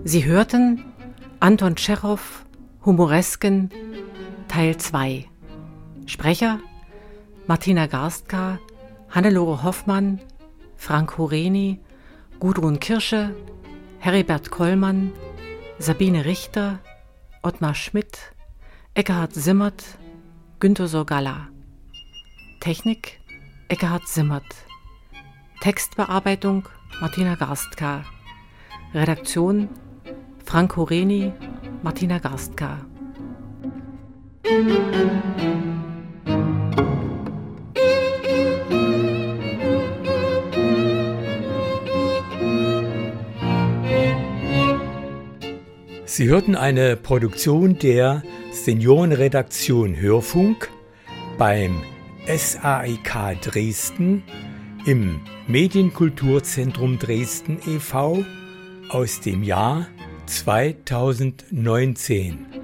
Sie hörten Anton Tschechow, Humoresken, Teil 2. Sprecher Martina Garstka, Hannelore Hoffmann, Frank Horeni, Gudrun Kirsche, Heribert Kollmann, Sabine Richter, Ottmar Schmidt, Ekkehard Simmert, Günter Sorgalla. Technik Ekkehard Simmert. Textbearbeitung Martina Garstka. Redaktion Frank Horeni, Martina Garstka. Sie hörten eine Produktion der Seniorenredaktion Hörfunk beim SAIK Dresden im Medienkulturzentrum Dresden e.V. aus dem Jahr 2019.